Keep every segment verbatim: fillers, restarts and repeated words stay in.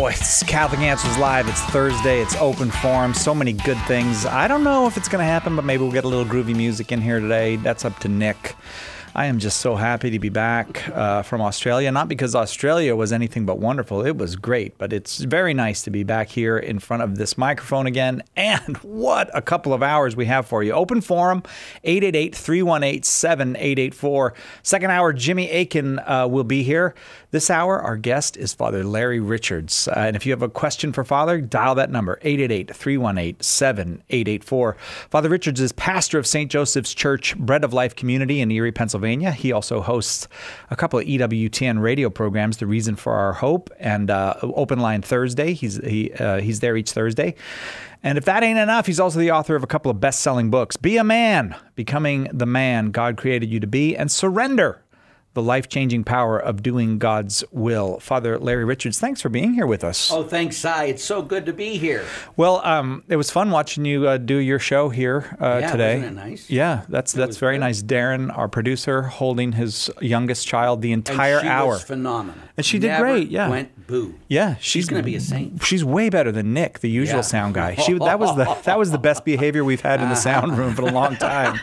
it's Catholic Answers Live. It's Thursday. It's open forum. So many good things. I don't know if it's going to happen, but maybe we'll get a little groovy music in here today. That's up to Nick. I am just so happy to be back uh, from Australia. Not because Australia was anything but wonderful. It was great, but it's very nice to be back here in front of this microphone again. And what a couple of hours we have for you. Open forum, eight eight eight, three one eight, seven eight eight four. Second hour, Jimmy Akin uh, will be here. This hour, our guest is Father Larry Richards. Uh, and if you have a question for Father, dial that number, eight eight eight, three one eight, seven eight eight four. Father Richards is pastor of Saint Joseph's Church, Bread of Life Community in Erie, Pennsylvania. He also hosts a couple of E W T N radio programs, The Reason for Our Hope and uh, Open Line Thursday. He's he uh, he's there each Thursday. And if that ain't enough, he's also the author of a couple of best-selling books, Be a Man, Becoming the Man God Created You to Be, and Surrender, the life-changing power of doing God's will. Father Larry Richards, thanks for being here with us. Oh, thanks, Si. It's so good to be here. Well, um, it was fun watching you uh, do your show here uh, yeah, today. Wasn't it nice? Yeah, that's It that's was very good. nice. Darren, our producer, holding his youngest child the entire and she hour. was phenomenal. And she did Never great, yeah. went boo. Yeah, She's she's going to be a saint. She's way better than Nick, the usual Yeah. sound guy. She that was the that was the best behavior we've had in the sound room for a long time.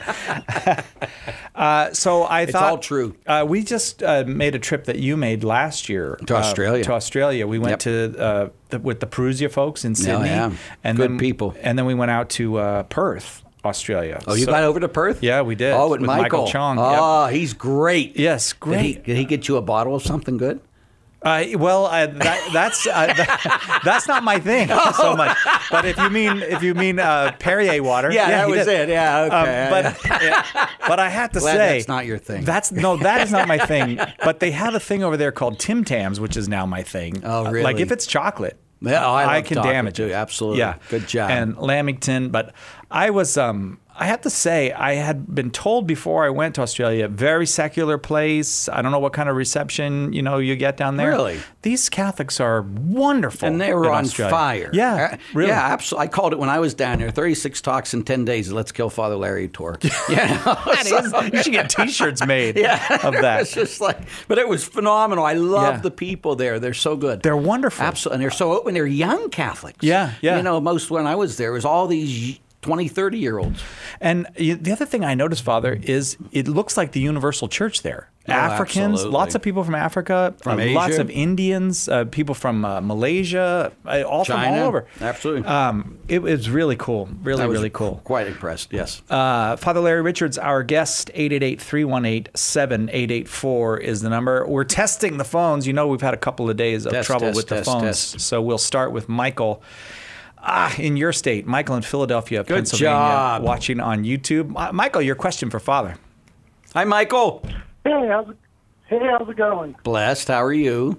uh, so I It's thought all true. Uh, we just uh, made a trip that you made last year To uh, Australia. To Australia, we went Yep. to uh, the, with the Perusia folks in Sydney, yeah. and Good then, people. And then we went out to uh, Perth, Australia. Oh, you So- got over to Perth? Yeah, we did. Oh, with, with Michael Michael. Chong, Oh, he's great. Yes, Did he, great. did he get you a bottle of something good? Uh, well, uh, that, that's uh, that, that's not my thing so much. But if you mean if you mean uh, Perrier water, Yeah, that he was did. it. Yeah, okay. Um, but yeah, but I have to Glad say that's not your thing. That's no, that is not my thing. But they have a thing over there called Tim Tams, which is now my thing. Oh, Uh, really? Like if it's chocolate. Yeah, oh, I love can chocolate, damage too. it. Absolutely. Yeah, Good job. And Lamington, but I was. Um, I have to say, I had been told before I went to Australia, very secular place. I don't know what kind of reception you know you get down there. Really? These Catholics are wonderful. And they were in on Australia. fire. Yeah, Uh, really. Yeah, absolutely. I called it when I was down there, thirty-six talks in ten days, Let's Kill Father Larry tour. Yeah, That is, you should get T-shirts made of that. It's just like, but it was phenomenal. I love Yeah. the people there. They're so good. They're wonderful. Absolutely. And they're so open. They're young Catholics. Yeah, yeah. You know, most when I was there, it was all these twenty, thirty year olds. And you- the other thing I noticed, Father, is it looks like the universal church there. Oh, Africans, absolutely. lots of people from Africa, From uh, Asia. lots of Indians, uh, people from uh, Malaysia, uh, all from China. all over. Absolutely. Um, it was really cool, really, I was really cool. Quite impressed, yes. Uh, Father Larry Richards, our guest, eight eight eight, three one eight, seven eight eight four is the number. We're testing the phones. You know we've had a couple of days of Test, trouble test, with the test, phones. test. So we'll start with Michael. Ah, in your state, Michael in Philadelphia, Good Pennsylvania, job. watching on YouTube. Mi- Michael, your question for Father. Hi, Michael. Hey, how's it, hey, how's it going? Blessed. How are you?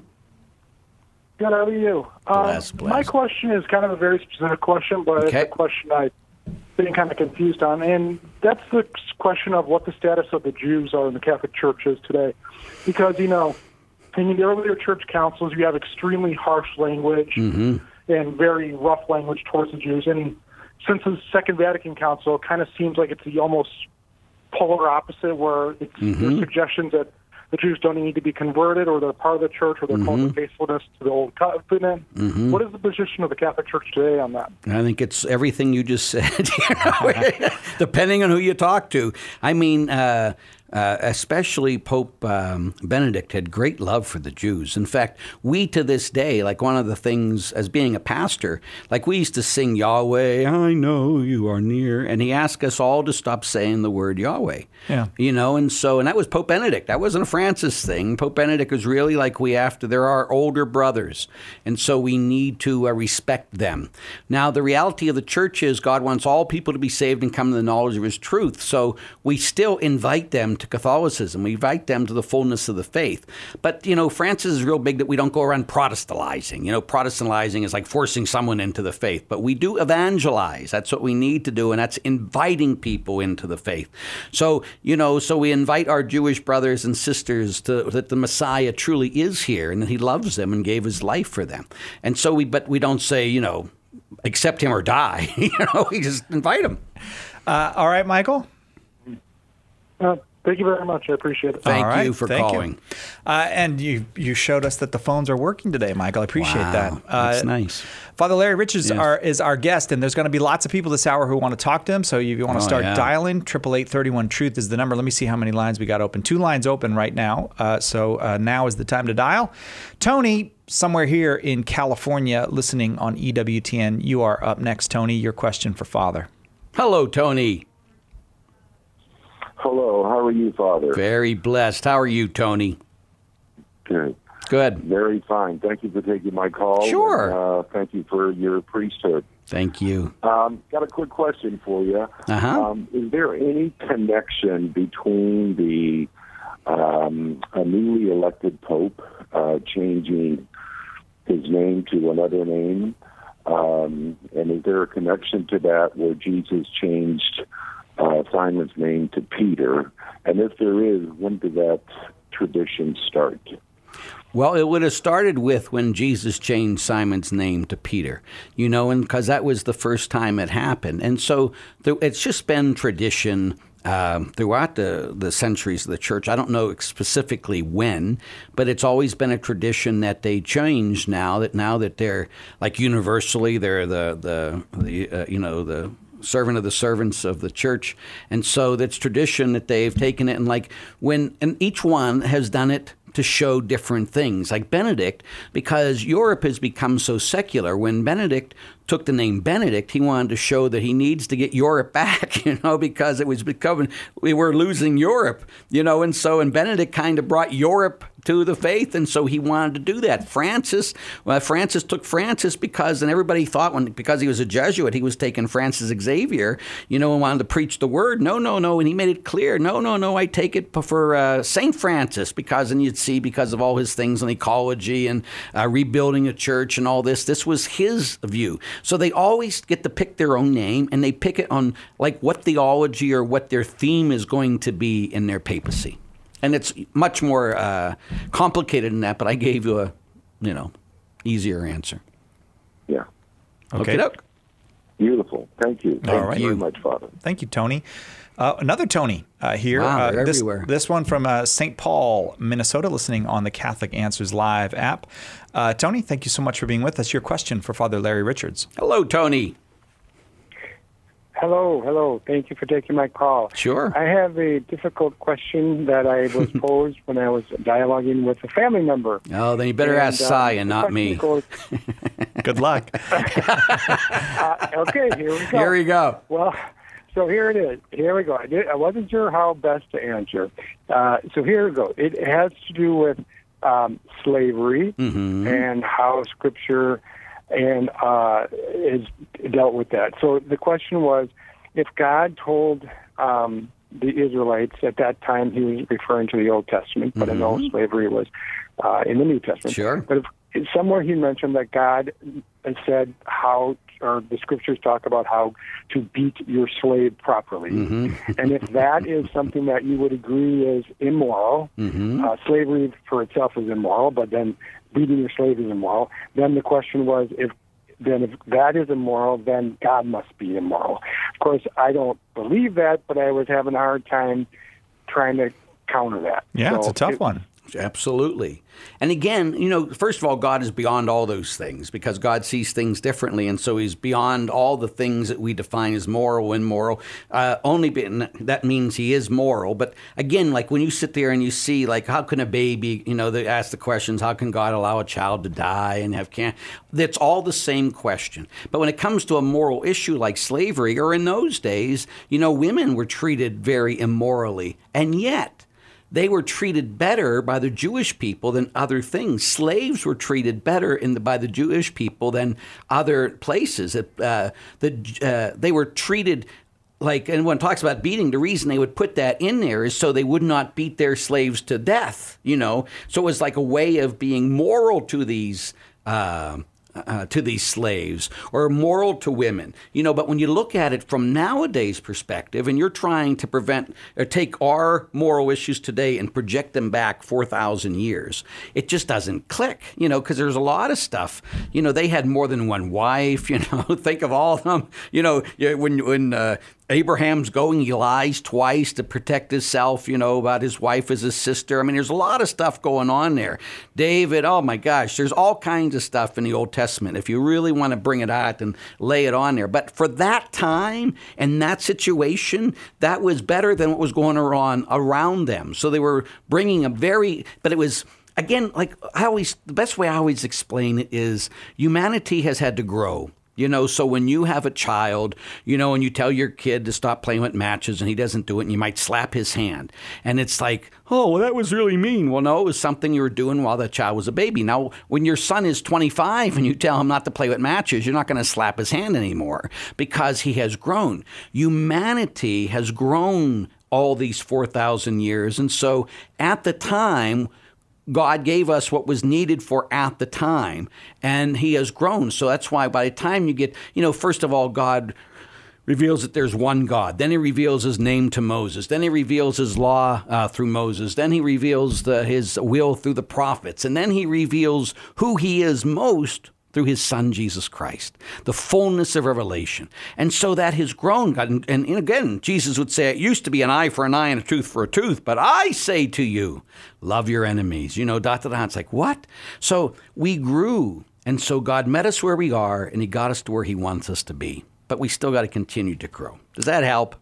Good, how are you? Bless, um, bless. My question is kind of a very specific question, but Okay. it's a question I've been kind of confused on, and that's the question of what the status of the Jews are in the Catholic Church is today. Because, you know, in the earlier church councils, you have extremely harsh language Mm-hmm. and very rough language towards the Jews. And since the Second Vatican Council, it kind of seems like it's the almost polar opposite, where it's, Mm-hmm. there's suggestions that the Jews don't need to be converted, or they're part of the church, or they're called Mm-hmm. to faithfulness to the Old Covenant. What is the position of the Catholic Church today on that? I think it's everything you just said, you know, depending on who you talk to. I mean, uh, uh, especially Pope um, Benedict had great love for the Jews. In fact, we to this day, like one of the things as being a pastor, like we used to sing Yahweh, I know you are near. And he asked us all to stop saying the word Yahweh. Yeah. You know, and so, and that was Pope Benedict. That wasn't a Francis thing. Pope Benedict was really like we have to, they're our older brothers. And so we need to uh, respect them. Now, the reality of the church is God wants all people to be saved and come to the knowledge of his truth. So we still invite them to Catholicism. We invite them to the fullness of the faith. But, you know, Francis is real big that we don't go around Protestantizing. You know, Protestantizing is like forcing someone into the faith. But we do evangelize. That's what we need to do, and that's inviting people into the faith. So, you know, so we invite our Jewish brothers and sisters to that the Messiah truly is here and that he loves them and gave his life for them. And so we, but we don't say, you know, accept him or die. You know, we just invite him. Uh, all right, Michael. Uh, Thank you very much. I appreciate it. Thank All right, you for thank calling. You. Uh, and you you showed us that the phones are working today, Michael. I appreciate Wow, that. Uh, that's nice. Father Larry Richards Yes. are, is our guest, and there's going to be lots of people this hour who want to talk to him. So if you want to Oh, start yeah. dialing, triple eight thirty-one truth is the number. Let me see how many lines we got open. Two lines open right now. Uh, so uh, now is the time to dial. Tony, somewhere here in California, listening on E W T N. You are up next, Tony. Your question for Father. Hello, Tony. Hello, how are you, Father? Very blessed. How are you, Tony? Good. Good. Very fine. Thank you for taking my call. Sure. And, uh, thank you for your priesthood. Thank you. Um, got a quick question for you. Uh-huh. Um, is there any connection between the um, a newly elected pope uh, changing his name to another name? Um, and is there a connection to that where Jesus changed uh, Simon's name to Peter? And if there is, when did that tradition start? Well, it would have started with when Jesus changed Simon's name to Peter, you know, and because that was the first time it happened. And so there, it's just been tradition um, throughout the, the centuries of the church. I don't know specifically when, but it's always been a tradition that they change now that now that they're like universally, they're the, the, the uh, you know, the servant of the servants of the church. And so that's tradition that they've taken it and like when, and each one has done it to show different things, like Benedict, because Europe has become so secular. When Benedict took the name Benedict, he wanted to show that he needs to get Europe back, you know, because it was becoming, we were losing Europe, you know, and so, and Benedict kind of brought Europe to the faith, and so he wanted to do that. Francis, well, Francis took Francis because, and everybody thought when because he was a Jesuit, he was taking Francis Xavier, you know, and wanted to preach the word. No, no, no, and he made it clear. No, no, no, I take it for uh, Saint Francis because, and you'd see because of all his things on ecology and uh, rebuilding a church and all this. This was his view. So they always get to pick their own name, and they pick it on like what theology or what their theme is going to be in their papacy. And it's much more uh, complicated than that, but I gave you a, you know, easier answer. Yeah. Okay. Okey-doke. Beautiful. Thank you. Thank All right. you very much, Father. Thank you, Tony. Uh, another Tony uh, here. Wow, uh, they're this, everywhere. this one from uh, Saint Paul, Minnesota, listening on the Catholic Answers Live app. Uh, Tony, thank you so much for being with us. Your question for Father Larry Richards. Hello, Tony. Hello, hello. Thank you for taking my call. Sure. I have a difficult question that I was posed when I was dialoguing with a family member. Oh, then you better And, ask uh, Sia, the not question me. goes- Good luck. uh, okay, here we go. Here we go. Well, so here it is. Here we go. I, did, I wasn't sure how best to answer. Uh, so here we go. It has to do with um, slavery Mm-hmm. and how Scripture and uh, is dealt with that. So the question was, if God told um, the Israelites at that time, he was referring to the Old Testament, but Mm-hmm. I know slavery was uh, in the New Testament. Sure. But if, somewhere he mentioned that God said how, or the Scriptures talk about how to beat your slave properly. Mm-hmm. And if that is something that you would agree is immoral, Mm-hmm. uh, slavery for itself is immoral, but then beating your slave is immoral, then the question was, if then if that is immoral, then God must be immoral. Of course, I don't believe that, but I was having a hard time trying to counter that. Yeah, So it's a tough it- one. Absolutely. And again, you know, first of all, God is beyond all those things because God sees things differently. And so he's beyond all the things that we define as moral, immoral. Uh, only be, that means he is moral. But again, like when you sit there and you see, like, how can a baby, you know, they ask the questions, how can God allow a child to die and have cancer? That's all the same question. But when it comes to a moral issue like slavery, or in those days, you know, women were treated very immorally. And yet, they were treated better by the Jewish people than other things. Slaves were treated better in the, by the Jewish people than other places. Uh, the, uh, they were treated like, and when it talks about beating, the reason they would put that in there is so they would not beat their slaves to death, you know. So it was like a way of being moral to these uh Uh, to these slaves, or moral to women, you know. But when you look at it from nowadays perspective, and you're trying to prevent or take our moral issues today and project them back four thousand years, it just doesn't click, you know, because there's a lot of stuff. You know, they had more than one wife. You know, think of all of them. You know, when when uh, Abraham's going, he lies twice to protect himself, you know, about his wife as his sister. I mean, there's a lot of stuff going on there. David, oh my gosh, there's all kinds of stuff in the Old Testament if you really want to bring it out and lay it on there. But for that time and that situation, that was better than what was going on around them. So they were bringing a very, but it was, again, like I always, the best way I always explain it is humanity has had to grow. You know, so when you have a child, you know, and you tell your kid to stop playing with matches and he doesn't do it and you might slap his hand. And it's like, oh, well, that was really mean. Well, no, it was something you were doing while the child was a baby. Now, when your son is twenty-five and you tell him not to play with matches, you're not going to slap his hand anymore because he has grown. Humanity has grown all these four thousand years. And so at the time, God gave us what was needed for at the time, and he has grown. So that's why by the time you get, you know, first of all, God reveals that there's one God. Then he reveals his name to Moses. Then he reveals his law uh, through Moses. Then he reveals the, his will through the prophets. And then he reveals who he is most through his son, Jesus Christ, the fullness of revelation. And so that has grown. God, and, and again, Jesus would say, it used to be an eye for an eye and a tooth for a tooth, but I say to you, love your enemies. You know, dot, dot, dot. It's like, what? So we grew. And so God met us where we are, and he got us to where he wants us to be. But we still got to continue to grow. Does that help?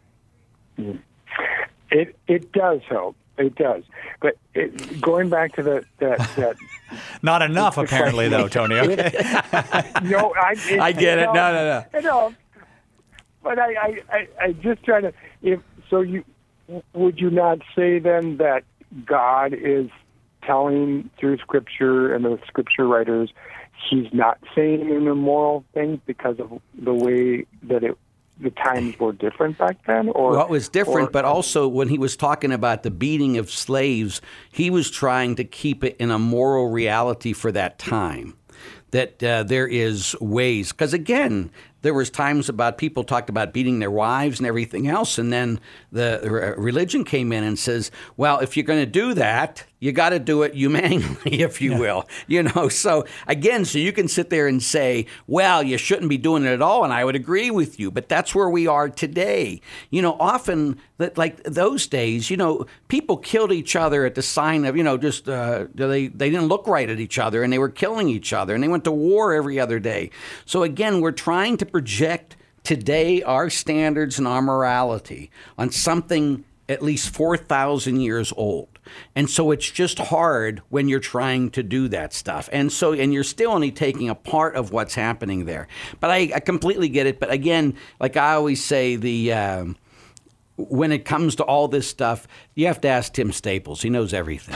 It it does help. It does. But it, going back to the that that not enough apparently though, Tony. Okay. no, I it, I get it. No, no, no. I know. But I, I, I, I just try to. If so, you would you not say then that God is telling through Scripture and the Scripture writers, he's not saying an immoral thing because of the way that it. The times were different back then? Or well, it was different, or, but also when he was talking about the beating of slaves, he was trying to keep it in a moral reality for that time, that uh, there is ways. Because again, there was times about people talked about beating their wives and everything else, and then the religion came in and says, well, if you're going to do that, you got to do it humanely, if you yeah. will. You know, so again, so you can sit there and say, well, you shouldn't be doing it at all, and I would agree with you, but that's where we are today. You know, often, that like those days, you know, people killed each other at the sign of, you know, just uh, they, they didn't look right at each other, and they were killing each other, and they went to war every other day. So again, we're trying to project today our standards and our morality on something at least four thousand years old. And so it's just hard when you're trying to do that stuff. And so, and you're still only taking a part of what's happening there. But I, I completely get it. But again, like I always say, the um, when it comes to all this stuff, you have to ask Tim Staples. He knows everything.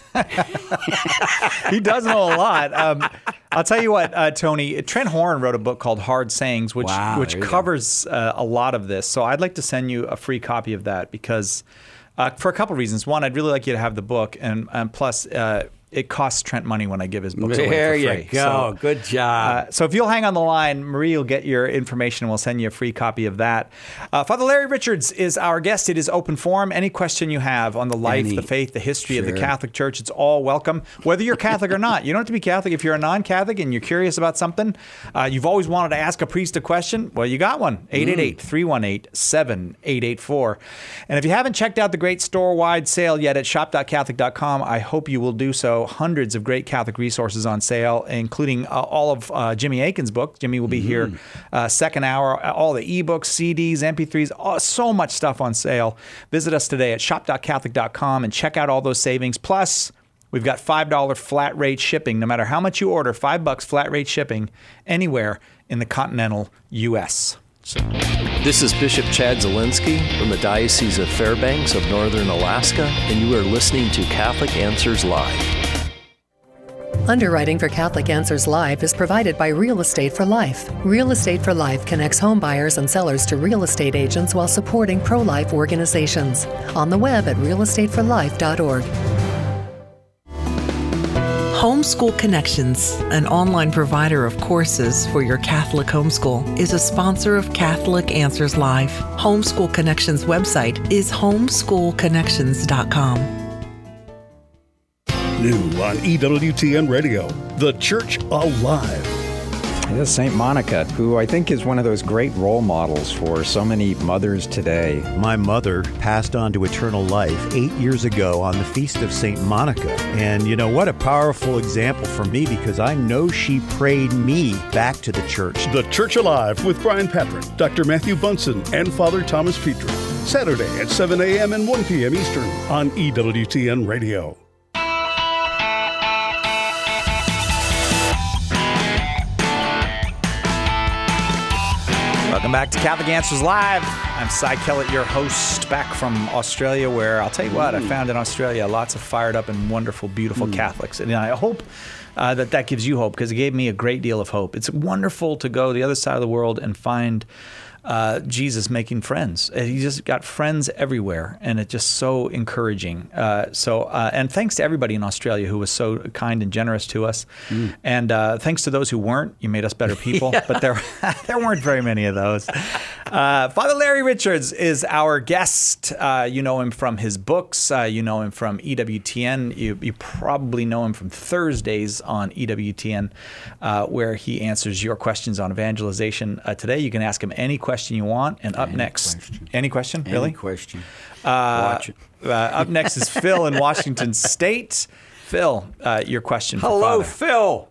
He does know a lot. Um, I'll tell you what, uh, Tony, Trent Horn wrote a book called Hard Sayings, which wow, which covers uh, a lot of this. So I'd like to send you a free copy of that because uh, for a couple of reasons. One, I'd really like you to have the book, and, and plus uh, it costs Trent money when I give his books away for free. There you go. So, Good job. Uh, so if you'll hang on the line, Marie will get your information and we'll send you a free copy of that. Uh, Father Larry Richards is our guest. It is open forum. Any question you have on the life, Any. the faith, the history sure. of the Catholic Church, it's all welcome, whether you're Catholic or not. You don't have to be Catholic. If you're a non-Catholic and you're curious about something, uh, you've always wanted to ask a priest a question, well, you got one. eight eight eight, three one eight, seven eight eight four. And if you haven't checked out the great store-wide sale yet at shop dot catholic dot com, I hope you will do so. Hundreds of great Catholic resources on sale, including uh, all of uh, Jimmy Akin's book. Jimmy will be mm-hmm. here uh, second hour. All the ebooks, C Ds, M P threes, oh, so much stuff on sale. Visit us today at shop dot catholic dot com and check out all those savings. Plus, we've got five dollars flat rate shipping. No matter how much you order, five bucks flat rate shipping anywhere in the continental U S So. This is Bishop Chad Zielinski from the Diocese of Fairbanks of Northern Alaska, and you are listening to Catholic Answers Live. Underwriting for Catholic Answers Live is provided by Real Estate for Life. Real Estate for Life connects home buyers and sellers to real estate agents while supporting pro-life organizations. On the web at real estate for life dot org. Homeschool Connections, an online provider of courses for your Catholic homeschool, is a sponsor of Catholic Answers Live. Homeschool Connections website is homeschool connections dot com. New on E W T N Radio, The Church Alive. is Saint Monica, who I think is one of those great role models for so many mothers today. My mother passed on to eternal life eight years ago on the feast of Saint Monica. And you know, what a powerful example for me, because I know she prayed me back to the church. The Church Alive with Brian Patrick, Doctor Matthew Bunson, and Father Thomas Petrie. Saturday at seven a.m. and one p.m. Eastern on E W T N Radio. Welcome back to Catholic Answers Live. I'm Cy Kellett, your host, back from Australia, where I'll tell you what, I found in Australia lots of fired up and wonderful, beautiful mm. Catholics. And I hope uh, that that gives you hope, because it gave me a great deal of hope. It's wonderful to go to the other side of the world and find uh, Jesus making friends. And he just got friends everywhere, and it's just so encouraging. Uh, so, uh, and thanks to everybody in Australia who was so kind and generous to us. Mm. And uh, thanks to those who weren't. You made us better people, yeah. but there there weren't very many of those. Uh, Father Larry Richards is our guest. Uh, you know him from his books. Uh, you know him from E W T N. You, you probably know him from Thursdays on E W T N, uh, where he answers your questions on evangelization. Uh, today, you can ask him any question you want. And up any next, question. any question, any really? Any question. Uh, Watch it. uh, up next is Phil in Washington State. Phil, uh, your question for Hello, Father. Phil.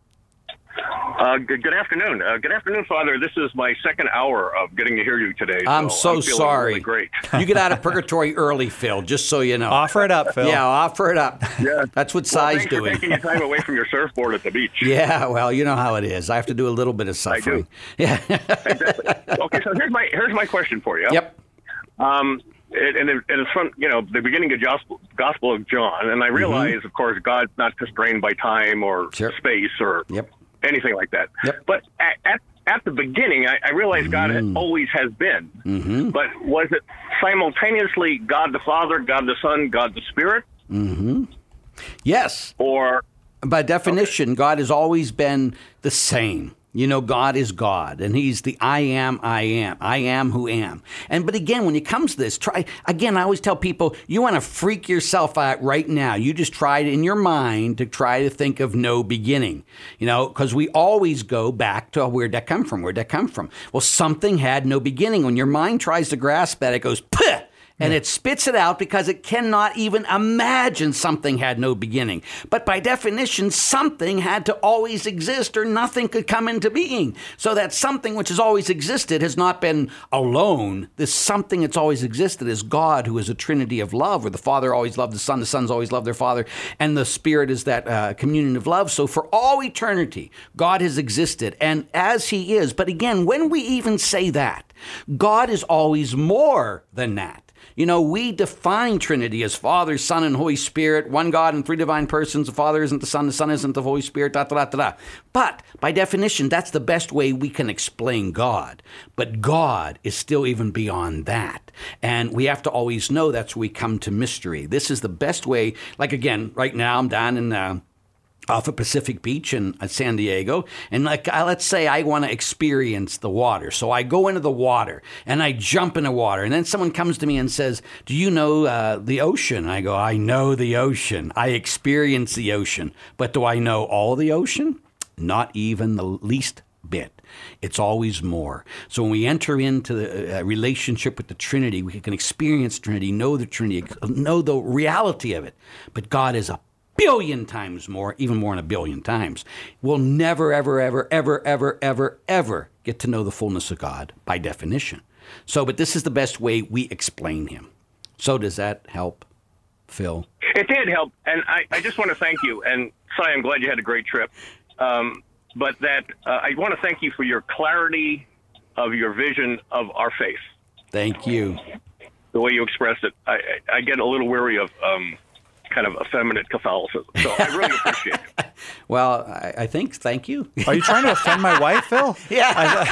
Uh, good, good afternoon. Uh, good afternoon, Father. This is my second hour of getting to hear you today. I'm so, so I'm sorry. Really great. You get out of purgatory early, Phil, just so you know. Offer it up, Phil. Yeah, offer it up. Yeah. That's what well, Cy's thanks doing. For taking your time away from your surfboard at the beach. Yeah, well, you know how it is. I have to do a little bit of suffering. I do. Yeah. Exactly. Okay, so here's my here's my question for you. Yep. Um, it, and, it, and it's from, you know, the beginning of Gospel, Gospel of John, and I realize, mm-hmm. of course, God's not constrained by time or sure. space or yep. anything like that. Yep. But at, at at the beginning, I, I realized God mm. always has been. Mm-hmm. But was it simultaneously God the Father, God the Son, God the Spirit? Mm-hmm. Yes. Or by definition, okay. God has always been the same. You know, God is God, and he's the I am, I am. I am who am. And but again, when it comes to this, try again, I always tell people, you want to freak yourself out right now. You just try it in your mind to try to think of no beginning. You know, because we always go back to where'd that come from? Where'd that come from? Well, something had no beginning. When your mind tries to grasp that, it goes, puh! And it spits it out because it cannot even imagine something had no beginning. But by definition, something had to always exist or nothing could come into being. So that something which has always existed has not been alone. This something that's always existed is God, who is a trinity of love, where the Father always loved the Son, the Son's always loved their Father, and the Spirit is that uh, communion of love. So for all eternity, God has existed, and as he is. But again, when we even say that, God is always more than that. You know, we define Trinity as Father, Son, and Holy Spirit, one God in three divine persons. The Father isn't the Son, the Son isn't the Holy Spirit, da, da, da, da, da. But by definition, that's the best way we can explain God. But God is still even beyond that. And we have to always know that's where we come to mystery. This is the best way. Like, again, right now I'm down in... Uh, off of Pacific Beach in San Diego, and like uh, let's say I want to experience the water, so I go into the water and I jump in the water, and then someone comes to me and says, "Do you know uh, the ocean?" I go, "I know the ocean. I experience the ocean, but do I know all the ocean? Not even the least bit." It's always more. So when we enter into the uh, relationship with the Trinity, we can experience Trinity, know the Trinity, know the reality of it. But God is a billion times more, even more than a billion times. We'll never, ever, ever, ever, ever, ever, ever get to know the fullness of God by definition. So, but this is the best way we explain him. So does that help, Phil? It did help, and I, I just want to thank you. And, Cy, I'm glad you had a great trip. Um, but that uh, I want to thank you for your clarity of your vision of our faith. Thank you. The way you expressed it. I, I get a little weary of... Um, kind of effeminate Catholicism. So I really appreciate it. Well, I, I think, thank you. Are you trying to offend my wife, Phil? Yeah.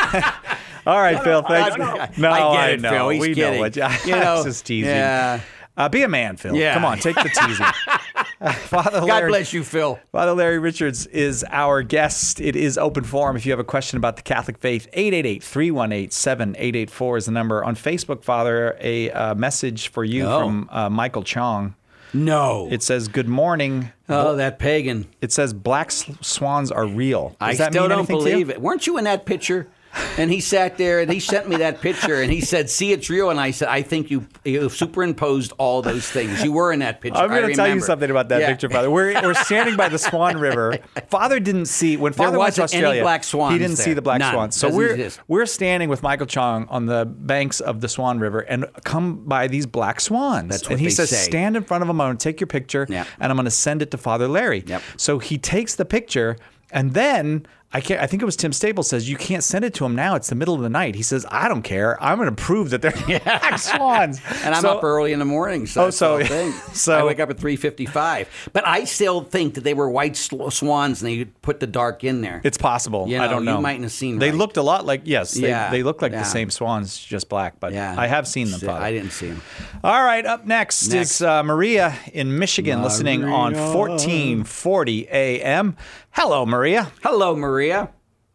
I, all right, no, Phil, no, thanks. I, I, no, I get I it, know. Phil. He's we kidding. know what you, you know, I was just teasing. Yeah. Uh, be a man, Phil. Yeah. Come on, take the teasing. uh, Father God Larry, bless you, Phil. Father Larry Richards is our guest. It is open forum. If you have a question about the Catholic faith, eight eight eight, three one eight, seven eight eight four is the number. On Facebook, Father, a uh, message for you oh. from uh, Michael Chong. No. It says, good morning. Oh, that pagan. It says black s- swans are real. Does I that still mean don't anything to you? believe it. Weren't you in that picture? And he sat there and he sent me that picture and he said, see, it's real. And I said, I think you, you superimposed all those things. You were in that picture. I'm going I to tell you remember. something about that Yeah. picture, Father. We're, we're standing by the Swan River. Father didn't see, when There Father went to wasn't any Australia, black swans he didn't see there. the black None. swans. So Doesn't we're, exist. we're standing with Michael Chong on the banks of the Swan River and come by these black swans. That's what and he they says, say. stand in front of them. I'm going to take your picture Yep. and I'm going to send it to Father Larry. Yep. So he takes the picture and then I can't. I think it was Tim Staples says you can't send it to him now. It's the middle of the night. He says I don't care. I'm going to prove that they're black swans. And I'm So- up early in the morning. So Oh, that's so- the whole thing. so- I wake up at three fifty-five. But I still think that they were white sl- swans and they put the dark in there. It's possible. You I know, don't know. you mightn't have seen They right. looked a lot like yes. They, Yeah, they look like yeah. the same swans, just black. But Yeah. I have seen them. See, Father. I didn't see them. All right. Up next, Next. is uh, Maria in Michigan, listening on Maria. fourteen forty A M. Hello, Maria. Hello, Maria.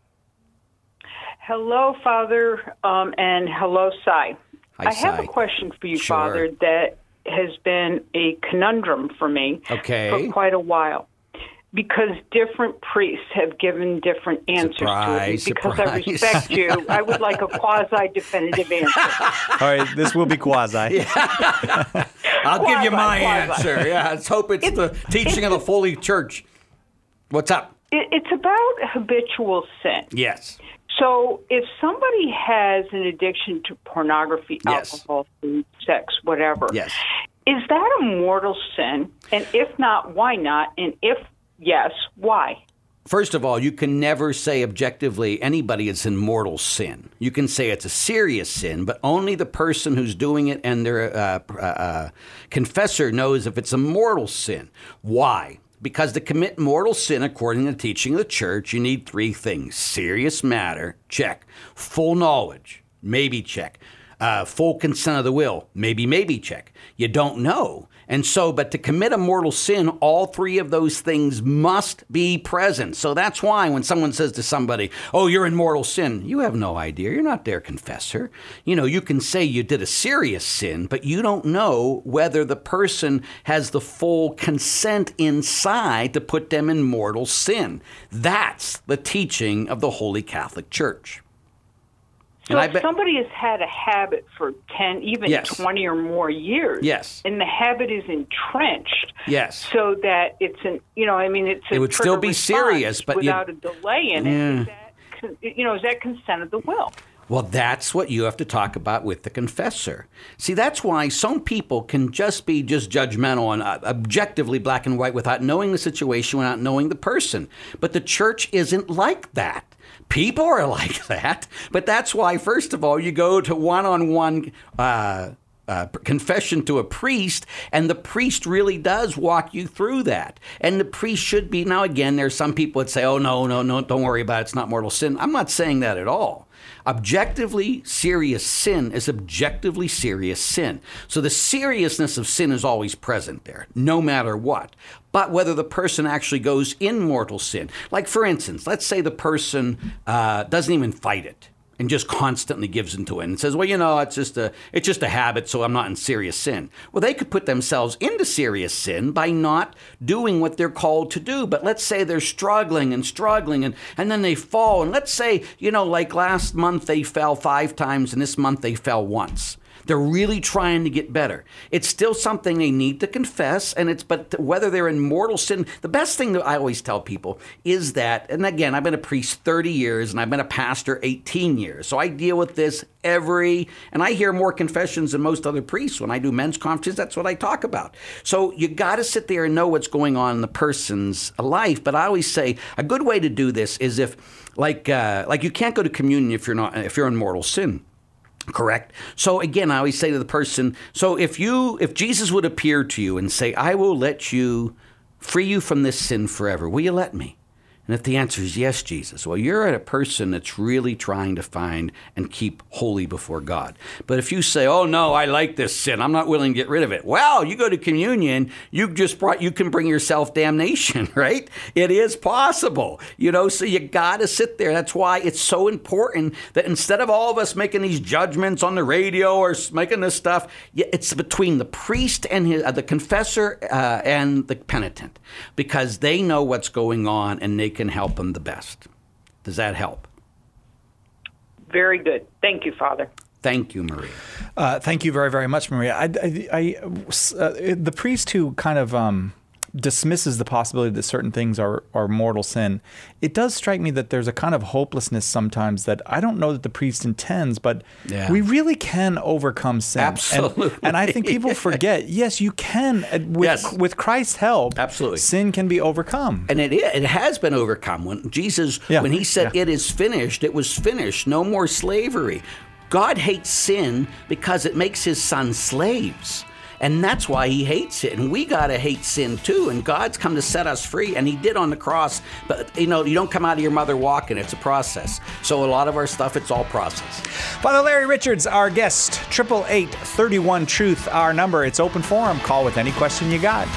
Hello, Father, um, and hello, Cy. Hi, I have Cy. a question for you, Sure. Father, that has been a conundrum for me Okay. for quite a while. Because different priests have given different answers Surprise, to it. Because surprise. I respect you, I would like a quasi-definitive answer. All right. This will be quasi. I'll give you Quasi, my quasi. answer. Yeah, let's hope it's, the teaching of the Holy Church. What's up? It, it's about habitual sin. Yes. So if somebody has an addiction to pornography, Yes. alcohol, food, sex, whatever, Yes. is that a mortal sin? And if not, why not? And if yes, why? First of all, you can never say objectively anybody is in mortal sin. You can say it's a serious sin, but only the person who's doing it and their uh, uh, uh, confessor knows if it's a mortal sin. Why? Because to commit mortal sin, according to the teaching of the church, you need three things. Serious matter, check. Full knowledge, maybe check. Uh, full consent of the will, maybe, maybe check. You don't know. And so, but to commit a mortal sin, all three of those things must be present. So that's why when someone says to somebody, oh, you're in mortal sin, you have no idea. You're not their confessor. You know, you can say you did a serious sin, but you don't know whether the person has the full consent inside to put them in mortal sin. That's the teaching of the Holy Catholic Church. So And I if bet- somebody has had a habit for ten, even Yes. twenty or more years, Yes. and the habit is entrenched, Yes. so that it's an, you know, I mean, it's a It would still trigger be response serious, but you- without a delay in Yeah. it. Is that, con- you know, is that consent of the will? Well, that's what you have to talk about with the confessor. See, that's why some people can just be just judgmental and uh, objectively black and white without knowing the situation, without knowing the person. But the church isn't like that. People are like that. But that's why, first of all, you go to one-on-one uh, uh, confession to a priest, and the priest really does walk you through that. And the priest should be, now again, there's some people that say, oh, no, no, no, don't worry about it, it's not mortal sin. I'm not saying that at all. Objectively serious sin is objectively serious sin. So the seriousness of sin is always present there, no matter what. But whether the person actually goes in mortal sin, like for instance, let's say the person uh, doesn't even fight it and just constantly gives into it and says, well, you know, it's just a it's just a habit, so I'm not in serious sin. Well, they could put themselves into serious sin by not doing what they're called to do. But let's say they're struggling and struggling and, and then they fall. And let's say, you know, like last month they fell five times and this month they fell once. They're really trying to get better. It's still something they need to confess, and it's but whether they're in mortal sin, the best thing that I always tell people is that, and again, I've been a priest thirty years, and I've been a pastor eighteen years, so I deal with this every, and I hear more confessions than most other priests. When I do men's conferences, that's what I talk about. So you got to sit there and know what's going on in the person's life, but I always say a good way to do this is if, like, uh, like you can't go to communion if you're not if you're in mortal sin. Correct. So again, I always say to the person, so if you, if Jesus would appear to you and say, I will let you, free you from this sin forever, will you let me? And if the answer is yes, Jesus, well, you're a person that's really trying to find and keep holy before God. But if you say, oh, no, I like this sin, I'm not willing to get rid of it. Well, you go to communion, you just brought, you can bring yourself damnation, right? It is possible, you know, so you got to sit there. That's why it's so important that instead of all of us making these judgments on the radio or making this stuff, it's between the priest and his, uh, the confessor uh, and the penitent, because they know what's going on and they can help them the best. Does that help? Very good. Thank you, Father. Thank you, Maria. Uh, thank you very, very much, Maria. I, I, I, uh, the priest who kind of um, dismisses the possibility that certain things are, are mortal sin, it does strike me that there's a kind of hopelessness sometimes that I don't know that the priest intends, but yeah. we really can overcome sin. Absolutely. And, and I think people forget, yes, you can. With, yes. with Christ's help, absolutely, sin can be overcome. And it it has been overcome. When Jesus, yeah. when he said, yeah. it is finished, it was finished. No more slavery. God hates sin because it makes his son slaves. And that's why he hates it. And we got to hate sin too. And God's come to set us free. And he did on the cross. But, you know, you don't come out of your mother walking. It's a process. So a lot of our stuff, it's all process. Father Larry Richards, our guest. eight eight eight, three one, truth, our number. It's open forum. Call with any question you got.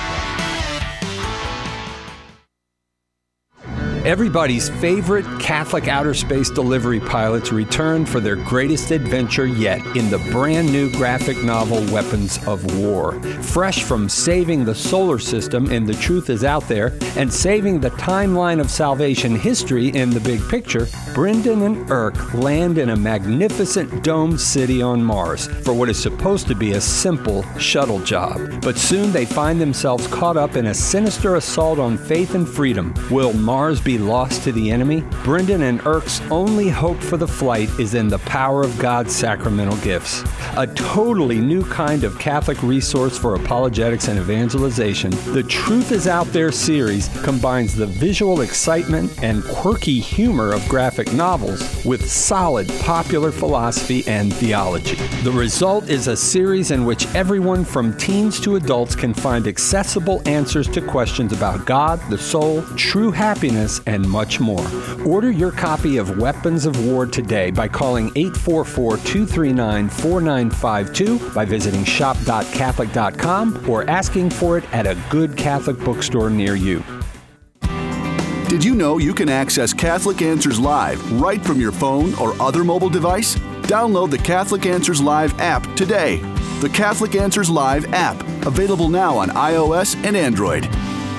Everybody's favorite Catholic outer space delivery pilots returned for their greatest adventure yet in the brand new graphic novel Weapons of War. Fresh from saving the solar system in The Truth Is Out There and saving the timeline of salvation history in The Big Picture, Brendan and Irk land in a magnificent domed city on Mars for what is supposed to be a simple shuttle job. But soon they find themselves caught up in a sinister assault on faith and freedom. Will Mars be lost to the enemy? Brendan and Irk's only hope for the flight is in the power of God's sacramental gifts. A totally new kind of Catholic resource for apologetics and evangelization, The Truth Is Out There series combines the visual excitement and quirky humor of graphic novels with solid popular philosophy and theology. The result is a series in which everyone from teens to adults can find accessible answers to questions about God, the soul, true happiness, and much more. Order your copy of Weapons of War today by calling eight four four, two three nine, four nine five two, by visiting shop dot catholic dot com, or asking for it at a good Catholic bookstore near you. Did you know you can access Catholic Answers Live right from your phone or other mobile device? Download the Catholic Answers Live app today. The Catholic Answers Live app, available now on iOS and Android.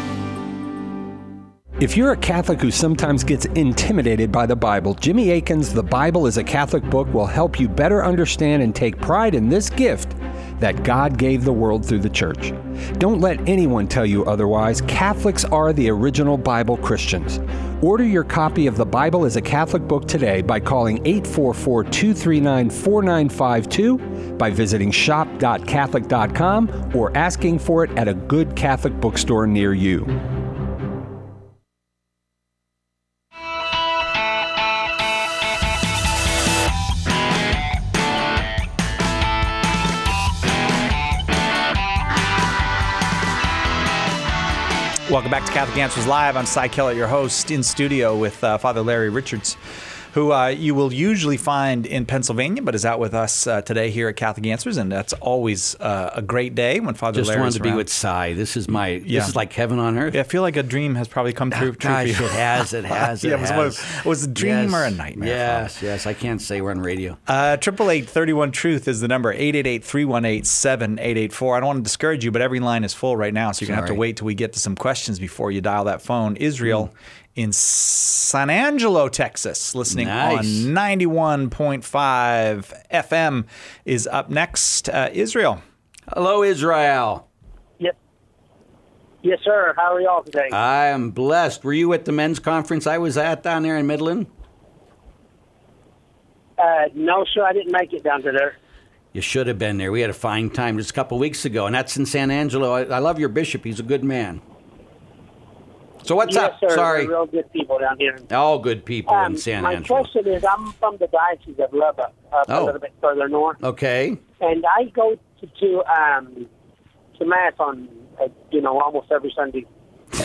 If you're a Catholic who sometimes gets intimidated by the Bible, Jimmy Akin's The Bible is a Catholic Book will help you better understand and take pride in this gift that God gave the world through the church. Don't let anyone tell you otherwise. Catholics are the original Bible Christians. Order your copy of The Bible as a Catholic Book today by calling eight four four, two three nine, four nine five two, by visiting shop dot catholic dot com, or asking for it at a good Catholic bookstore near you. Welcome back to Catholic Answers Live. I'm Cy Kellett, your host, in studio with uh, Father Larry Richards, who uh, you will usually find in Pennsylvania, but is out with us uh, today here at Catholic Answers, and that's always uh, a great day when Father Larry is around. Just wanted to be with Cy. This is my. Yeah. This is like heaven on earth. Yeah, I feel like a dream has probably come true. Oh, gosh, true it has. It has. It yeah, has. It was, it was a dream yes. or a nightmare? Yes, Father. yes. I can't say we're on radio. Uh, triple eight thirty one truth is the number. Eight eight eight three one eight seven eight eight four. I don't want to discourage you, but every line is full right now, so you're gonna have to wait till we get to some questions before you dial that phone. Israel. Mm. In San Angelo, Texas, listening nice. on ninety-one point five F M is up next. Uh, Israel. Hello, Israel. Yep. Yes, sir. How are y'all today? I am blessed. Were you at the men's conference I was at down there in Midland? Uh, no, sir. I didn't make it down to there. You should have been there. We had a fine time just a couple of weeks ago, and that's in San Angelo. I, I love your bishop. He's a good man. So what's yes, up? Sir. Sorry. We're real good people down here. All good people um, in San my Angelo. My question is, I'm from the Diocese of Lubbock, up oh. a little bit further north. Okay. And I go to to, um, to Mass on, uh, you know, almost every Sunday.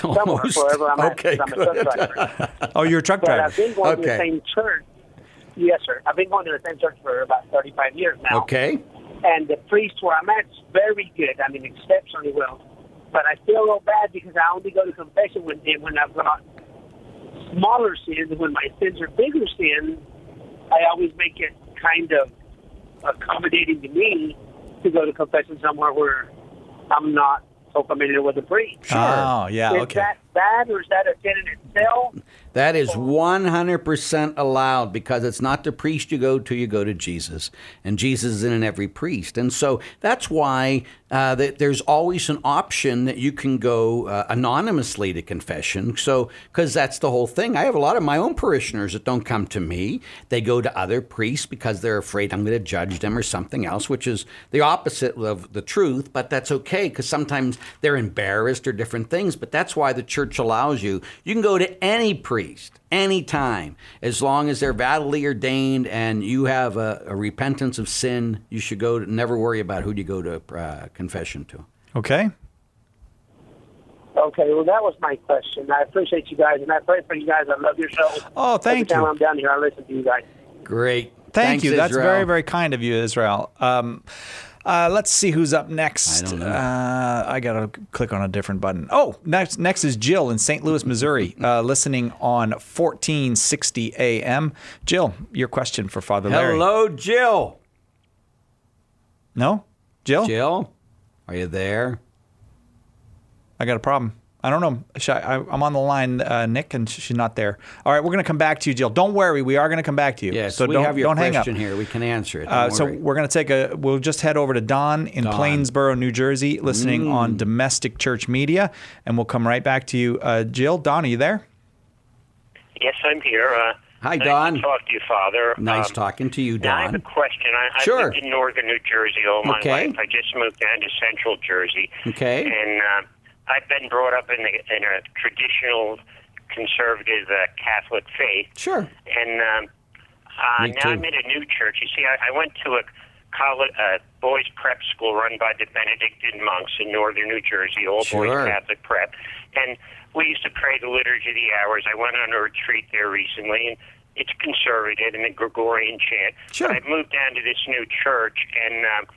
somewhere wherever I'm Okay, at. 'Cause I'm a truck driver. Oh, you're a truck But driver. I've been going to the Okay. same church. Yes, sir. I've been going to the same church for about thirty-five years now. Okay. And the priest where I'm at is very good. I mean, exceptionally well. But I feel a little bad because I only go to confession when when I've got smaller sins. When my sins are bigger sins, I always make it kind of accommodating to me to go to confession somewhere where I'm not so familiar with the priest. Sure. Oh, yeah, Is okay. that bad, or is that a sin in itself? That is one hundred percent allowed because it's not the priest you go to, you go to Jesus. And Jesus is in every priest. And so that's why uh, that there's always an option that you can go uh, anonymously to confession. So, because that's the whole thing. I have a lot of my own parishioners that don't come to me. They go to other priests because they're afraid I'm going to judge them or something else, which is the opposite of the truth. But that's okay because sometimes they're embarrassed or different things. But that's why the church allows you. You can go to any priest. Anytime, as long as they're validly ordained and you have a, a repentance of sin, you should go to, never worry about who you go to uh, confession to. Okay. Okay, well, that was my question. I appreciate you guys, and I pray for you guys. I love your show. Oh, thank Every time you. I'm down here, I listen to you guys. Great. Thank Thanks, you. That's Israel. very, very kind of you, Israel. Um, uh, let's see who's up next. I don't know. Uh, I got to click on a different button. Oh, next next is Jill in Saint Louis, Missouri, uh, listening on fourteen sixty A M. Jill, your question for Father Larry. Hello, Jill. No? Jill? Jill, are you there? I got a problem. I don't know. Should I, I, I'm on the line, uh, Nick, and she's not there. All right, we're going to come back to you, Jill. Don't worry. We are going to come back to you. Yes, so we don't, have your don't hang up. question here. We can answer it. Uh, Don't so worry. we're going to take a, we'll just head over to Don in Don. Plainsboro, New Jersey, listening Mm. on Domestic Church Media, and we'll come right back to you. Uh, Jill, Don, are you there? Yes, I'm here. Uh, Hi, nice Don. to talk to you, Father. Nice Um, talking to you, Now, I have a Don. question. I, I've Sure. lived in northern New Jersey all my Okay. life. I just moved down to central Jersey. Okay. And uh, I've been brought up in, the, in a traditional conservative uh, Catholic faith. Sure. And um, uh, Me now too. I'm in a new church. You see, I, I went to a college, uh, boys prep school run by the Benedictine monks in northern New Jersey, all Sure. boys Catholic prep. And we used to pray the Liturgy of the Hours. I went on a retreat there recently, and it's conservative and the Gregorian chant. Sure. But I've moved down to this new church, and um,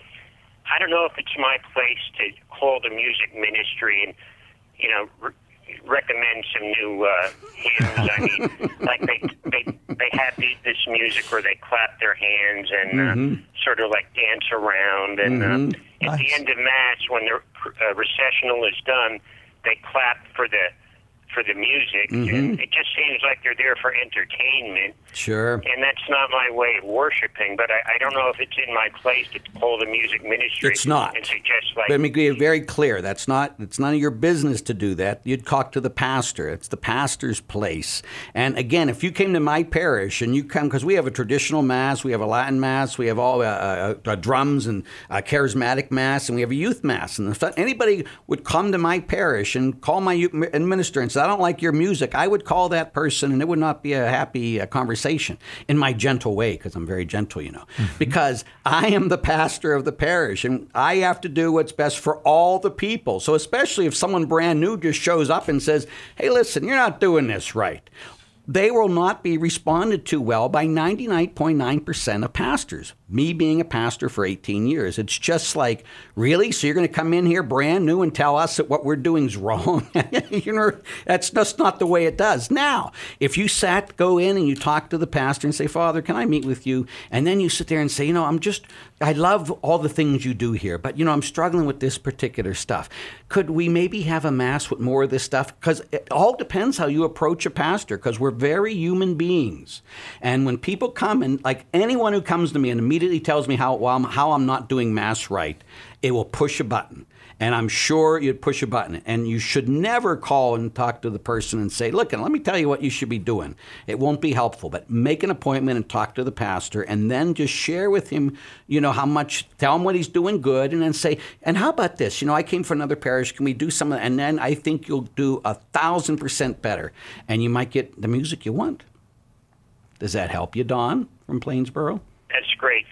I don't know if it's my place to call the music ministry and, you know, re- recommend some new uh, hymns. I mean, like they they they have the, this music where they clap their hands and uh, Mhm. sort of like dance around. And Mhm. uh, at the end of mass, when the uh, recessional is done, they clap for the for the music. Mhm. And it just seems like they're there for entertainment. Sure. And that's not my way of worshiping, but I, I don't know if it's in my place to call the music ministry. It's not. And suggest like Let me be very clear. That's not. It's none of your business to do that. You'd talk to the pastor. It's the pastor's place. And again, if you came to my parish and you come, because we have a traditional mass, we have a Latin mass, we have all uh, uh, uh, drums and uh, charismatic mass, and we have a youth mass. And if anybody would come to my parish and call my youth minister and say, "I don't like your music," I would call that person, and it would not be a happy uh, conversation in my gentle way, because I'm very gentle, you know, because I am the pastor of the parish and I have to do what's best for all the people. So especially if someone brand new just shows up and says, "Hey, listen, you're not doing this right," they will not be responded to well by ninety-nine point nine percent of pastors. Me being a pastor for eighteen years, it's just like, really? So you're going to come in here brand new and tell us that what we're doing is wrong? You know, that's just not the way it does. Now, if you sat, go in and you talk to the pastor and say, "Father, can I meet with you?" And then you sit there and say, "You know, I'm just, I love all the things you do here, but, you know, I'm struggling with this particular stuff. Could we maybe have a mass with more of this stuff?" Because it all depends how you approach a pastor, because we're very human beings. And when people come, and like anyone who comes to me and immediately tells me how, well, I'm, how I'm not doing mass right, it will push a button. And I'm sure you'd push a button. And you should never call and talk to the person and say, "Look, and let me tell you what you should be doing." It won't be helpful. But make an appointment and talk to the pastor, and then just share with him, you know, how much, tell him what he's doing good, and then say, "And how about this? You know, I came from another parish. Can we do some of that?" And then I think you'll do a thousand percent better. And you might get the music you want. Does that help you, Don from Plainsboro? That's great,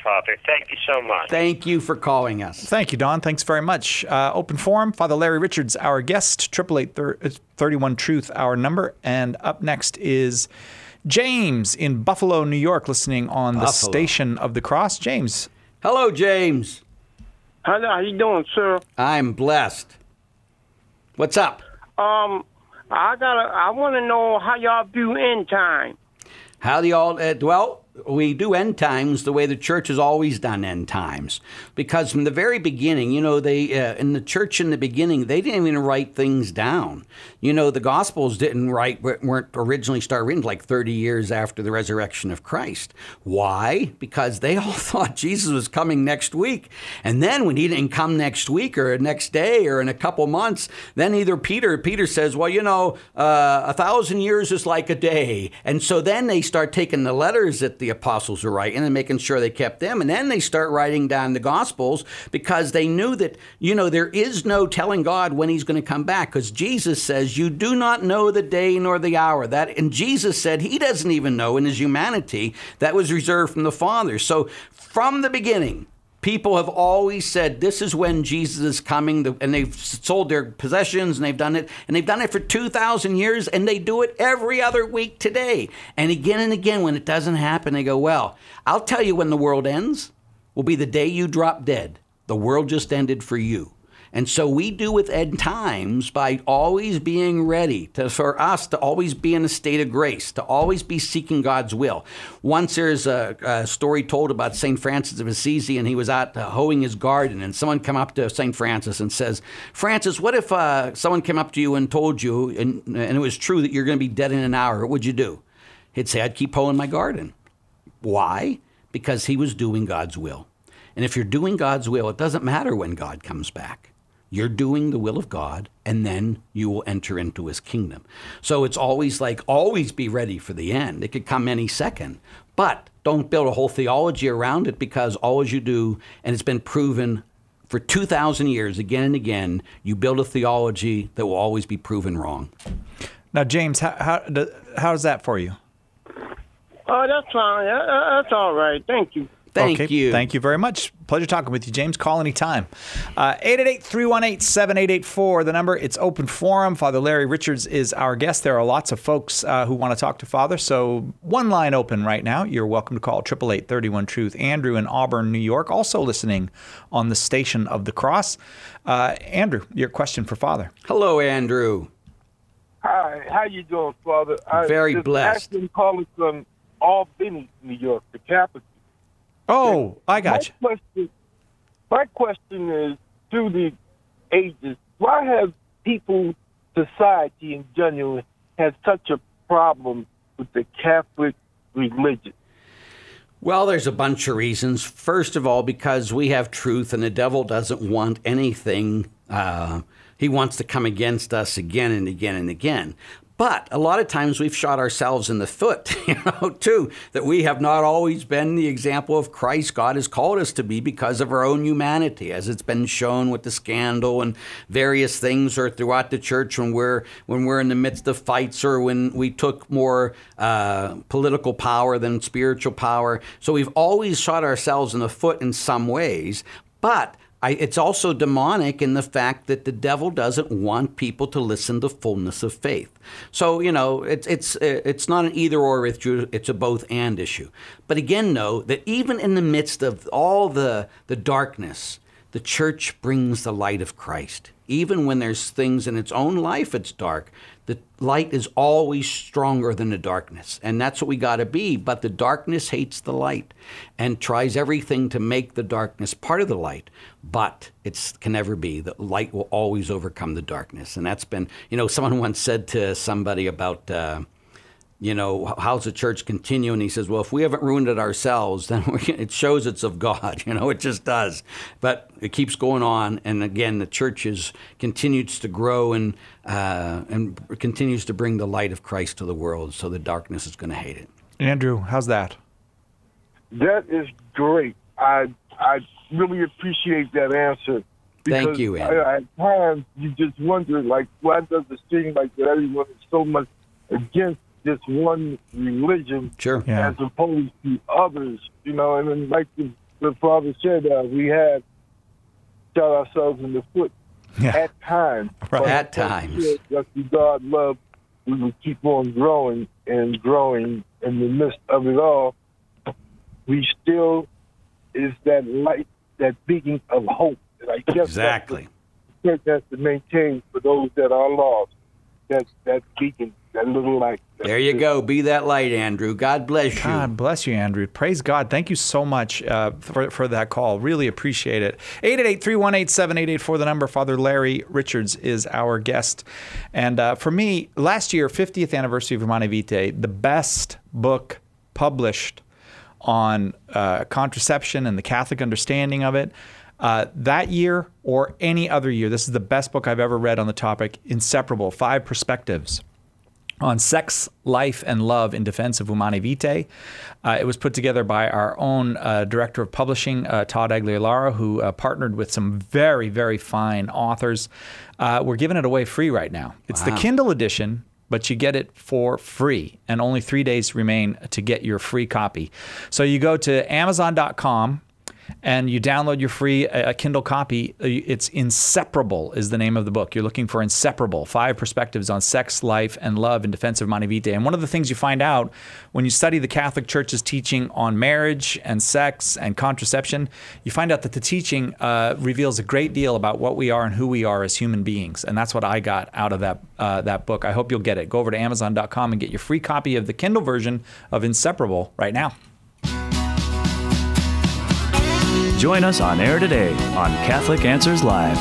Father. Thank you so much. Thank you for calling us. Thank you, Don. Thanks very much. Uh, open forum, Father Larry Richards, our guest, triple eight thirty-one Truth, our number. And up next is James in Buffalo, New York, listening on Buffalo. the Station of the Cross. James. Hello, James. How, how you doing, sir? I'm blessed. What's up? Um, I gotta. I want to know how y'all view end time. How do y'all? Uh, well, we do end times the way the church has always done end times, because from the very beginning, you know, they uh, in the church in the beginning they didn't even write things down. You know, the Gospels didn't write weren't originally start written like thirty years after the resurrection of Christ. Why? Because they all thought Jesus was coming next week, and then when he didn't come next week or next day or in a couple months, then either Peter Peter says, well, you know, uh, a thousand years is like a day, and so then they start taking the letters that the apostles were writing and making sure they kept them, and then they start writing down the Gospels because they knew that, you know, there is no telling God when he's going to come back, because Jesus says you do not know the day nor the hour. That, and Jesus said he doesn't even know in his humanity. That was reserved from the Father. So from the beginning, people have always said this is when Jesus is coming, and they've sold their possessions, and they've done it, and they've done it for two thousand years, and they do it every other week today. And again and again, when it doesn't happen, they go, well, I'll tell you when the world ends will be the day you drop dead. The world just ended for you. And so we do with end times by always being ready to, for us to always be in a state of grace, to always be seeking God's will. Once there's a, a story told about Saint Francis of Assisi, and he was out uh, hoeing his garden, and someone came up to Saint Francis and says, Francis, what if uh, someone came up to you and told you, and, and it was true that you're going to be dead in an hour, what would you do? He'd say, I'd keep hoeing my garden. Why? Because he was doing God's will. And if you're doing God's will, it doesn't matter when God comes back. You're doing the will of God, and then you will enter into his kingdom. So it's always like, always be ready for the end. It could come any second. But don't build a whole theology around it, because always you do, and it's been proven for two thousand years, again and again, you build a theology that will always be proven wrong. Now, James, how, how, how's that for you? Oh, that's fine. Uh, That's all right. Thank you. Thank okay, you. Thank you very much. Pleasure talking with you, James. Call anytime. Uh, eight eight eight, three one eight, seven eight eight four, the number. It's open forum. Father Larry Richards is our guest. There are lots of folks uh, who want to talk to Father, so one line open right now. You're welcome to call eight eight eight, thirty-one Truth. Andrew in Auburn, New York, also listening on the Station of the Cross. Uh, Andrew, your question for Father. Hello, Andrew. Hi, how you doing, Father? Very I, blessed. I'm calling from Albany, New York, the capital. Oh, I got my you. Question, my question is, through the ages, why have people, society in general, had such a problem with the Catholic religion? Well, there's a bunch of reasons. First of all, because we have truth, and the devil doesn't want anything. Uh, he wants to come against us again and again and again. But a lot of times we've shot ourselves in the foot, you know, too, that we have not always been the example of Christ God has called us to be because of our own humanity, as it's been shown with the scandal and various things, or throughout the church when we're when we're in the midst of fights, or when we took more uh, political power than spiritual power. So we've always shot ourselves in the foot in some ways, but I, it's also demonic in the fact that the devil doesn't want people to listen to fullness of faith. So, you know, it's it's it's not an either or issue, it's a both and issue. But again, know that even in the midst of all the, the darkness, the church brings the light of Christ. Even when there's things in its own life it's dark, the light is always stronger than the darkness. And that's what we got to be. But the darkness hates the light and tries everything to make the darkness part of the light. But it can never be. The light will always overcome the darkness. And that's been, you know, someone once said to somebody about, uh, you know, how's the church continue? And he says, well, if we haven't ruined it ourselves, then we, it shows it's of God. You know, it just does. But it keeps going on. And again, the church is, continues to grow and uh, and continues to bring the light of Christ to the world. So the darkness is going to hate it. Andrew, how's that? That is great. I I really appreciate that answer. Thank you, Andrew. I, at times, you just wonder, like, why does it seem like that everyone is so much against this one religion, sure, as opposed to others, you know? And then, like the the Father said uh, we have shot ourselves in the foot yeah. at times. Right. At times. Just as God loved, we will keep on growing and growing in the midst of it all. We still is that light, that beacon of hope. And I guess exactly. The church has to maintain for those that are lost. That that beacon, that little light. There you go. Be that light, Andrew. God bless you. God bless you, Andrew. Praise God. Thank you so much uh, for, for that call. Really appreciate it. eight eight eight, three one eight, seven eight eight four, the number. Father Larry Richards is our guest. And uh, for me, last year, fiftieth anniversary of Humanae Vitae, the best book published on uh, contraception and the Catholic understanding of it. Uh, that year or any other year, this is the best book I've ever read on the topic, Inseparable, Five Perspectives on Sex, Life, and Love in Defense of Humanae Vitae. Uh, it was put together by our own uh, Director of Publishing, uh, Todd Aguilar, who uh, partnered with some very, very fine authors. Uh, we're giving it away free right now. It's Wow. the Kindle edition, but you get it for free, and only three days remain to get your free copy. So you go to amazon dot com, and you download your free uh, Kindle copy. It's Inseparable is the name of the book. You're looking for Inseparable, Five Perspectives on Sex, Life, and Love in Defense of Humanae Vitae. And one of the things you find out when you study the Catholic Church's teaching on marriage and sex and contraception, you find out that the teaching uh, reveals a great deal about what we are and who we are as human beings. And that's what I got out of that, uh, that book. I hope you'll get it. Go over to amazon dot com and get your free copy of the Kindle version of Inseparable right now. Join us on air today on Catholic Answers Live.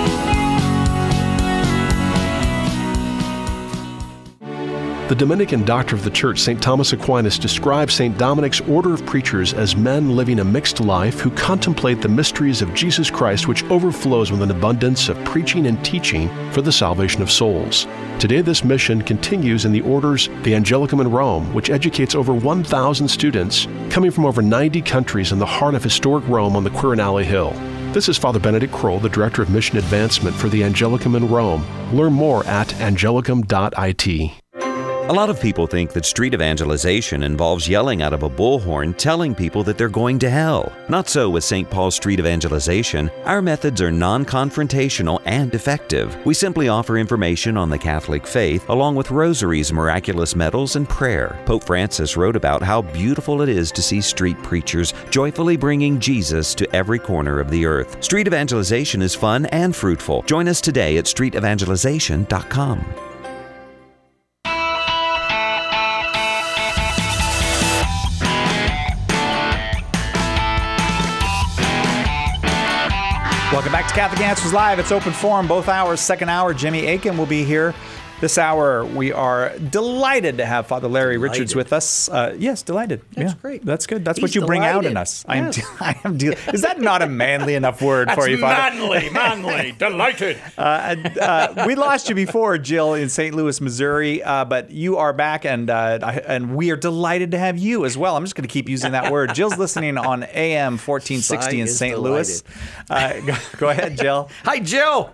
The Dominican doctor of the Church, Saint Thomas Aquinas, describes Saint Dominic's order of preachers as men living a mixed life who contemplate the mysteries of Jesus Christ, which overflows with an abundance of preaching and teaching for the salvation of souls. Today, this mission continues in the order's the Angelicum in Rome, which educates over one thousand students coming from over ninety countries in the heart of historic Rome on the Quirinale Hill. This is Father Benedict Kroll, the Director of Mission Advancement for the Angelicum in Rome. Learn more at angelicum dot I T. A lot of people think that street evangelization involves yelling out of a bullhorn telling people that they're going to hell. Not so with Saint Paul's Street Evangelization. Our methods are non-confrontational and effective. We simply offer information on the Catholic faith along with rosaries, miraculous medals, and prayer. Pope Francis wrote about how beautiful it is to see street preachers joyfully bringing Jesus to every corner of the earth. Street evangelization is fun and fruitful. Join us today at street evangelization dot com. Welcome back to Catholic Answers Live. It's open forum, both hours. Second hour, Jimmy Akin will be here. This hour, we are delighted to have Father Larry delighted. Richards with us. Uh, yes, delighted. That's yeah, great. That's good. That's He's what you bring delighted. out in us. Yes. I am. I am. De- Is that not a manly enough word That's for you, Father? manly, manly, delighted. Uh, uh, we lost you before, Jill, in Saint Louis, Missouri, uh, but you are back, and uh, I, and we are delighted to have you as well. I'm just going to keep using that word. Jill's listening on A M fourteen sixty in Saint Louis. Uh, go, go ahead, Jill. Hi, Jill.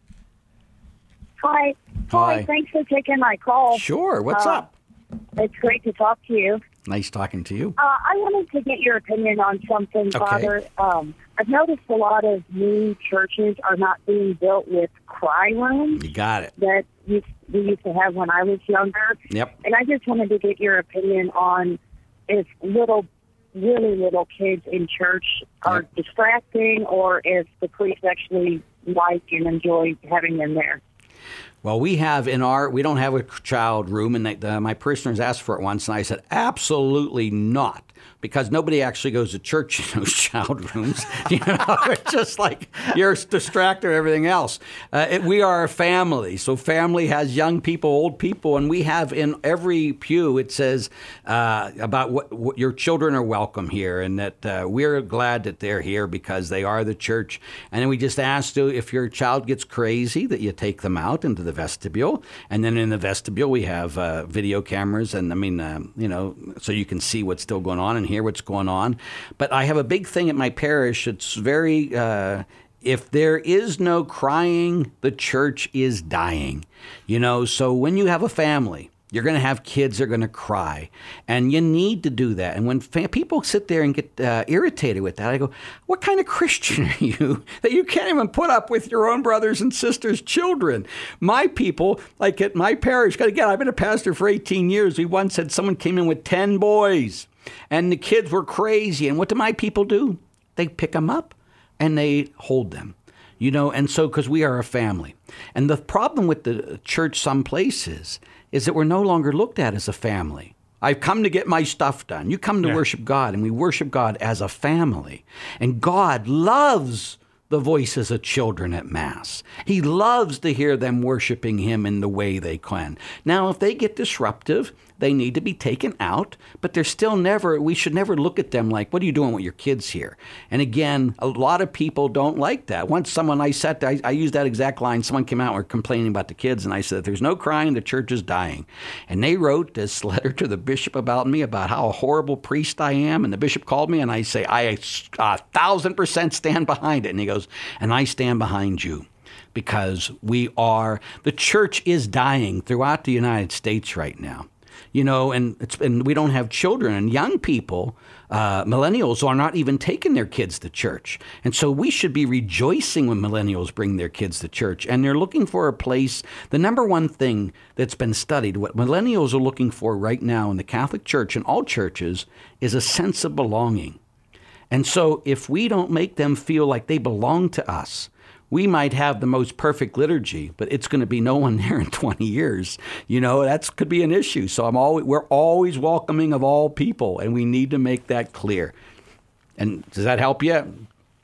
Hi. Hi. Thanks for taking my call. Sure. What's Uh, up? It's great to talk to you. Nice talking to you. Uh, I wanted to get your opinion on something, Okay. Father. Um, I've noticed a lot of new churches are not being built with cry rooms You got it. that used, we used to have when I was younger. Yep. And I just wanted to get your opinion on if little, really little kids in church are distracting or if the priests actually like and enjoy having them there. Well, we have in our, we don't have a child room, and they, the, my parishioners asked for it once, and I said, absolutely not, because nobody actually goes to church in those child rooms. You know, it's just like you're distracted with everything else. Uh, it, we are a family, so family has young people, old people, and we have in every pew, it says uh, about what, what your children are welcome here, and that uh, we're glad that they're here because they are the church. And then we just ask you, if your child gets crazy, that you take them out into the vestibule, and then in the vestibule we have uh, video cameras, and I mean, uh, you know, so you can see what's still going on and hear what's going on. But I have a big thing at my parish. It's very, uh, if there is no crying, the church is dying. You know, so when you have a family You're going to have kids that are going to cry, and you need to do that. And when fa- people sit there and get uh, irritated with that, I go, what kind of Christian are you that you can't even put up with your own brothers and sisters' children? My people, like at my parish, again, I've been a pastor for eighteen years. We once had someone came in with ten boys, and the kids were crazy. And what do my people do? They pick them up, and they hold them. You know, and so because we are a family. And the problem with the church some places is that we're no longer looked at as a family. I've come to get my stuff done. You come to yeah. worship God, and we worship God as a family. And God loves the voices of children at Mass. He loves to hear them worshiping Him in the way they can. Now, if they get disruptive, they need to be taken out, but they're still never, we should never look at them like, what are you doing with your kids here? And again, a lot of people don't like that. Once someone, I sat there, I, I used that exact line, someone came out and were complaining about the kids, and I said, there's no crying, the church is dying. And they wrote this letter to the bishop about me, about how a horrible priest I am, and the bishop called me, and I say, I a thousand percent stand behind it. And he goes, and I stand behind you. Because we are, the church is dying throughout the United States right now. You know, and it's and we don't have children, and young people, uh, millennials are not even taking their kids to church. And so we should be rejoicing when millennials bring their kids to church. And they're looking for a place. The number one thing that's been studied, what millennials are looking for right now in the Catholic Church and all churches, is a sense of belonging. And so if we don't make them feel like they belong to us, we might have the most perfect liturgy, but it's going to be no one there in twenty years. You know, that could be an issue. So I'm always, we're always welcoming of all people, and we need to make that clear. And does that help you?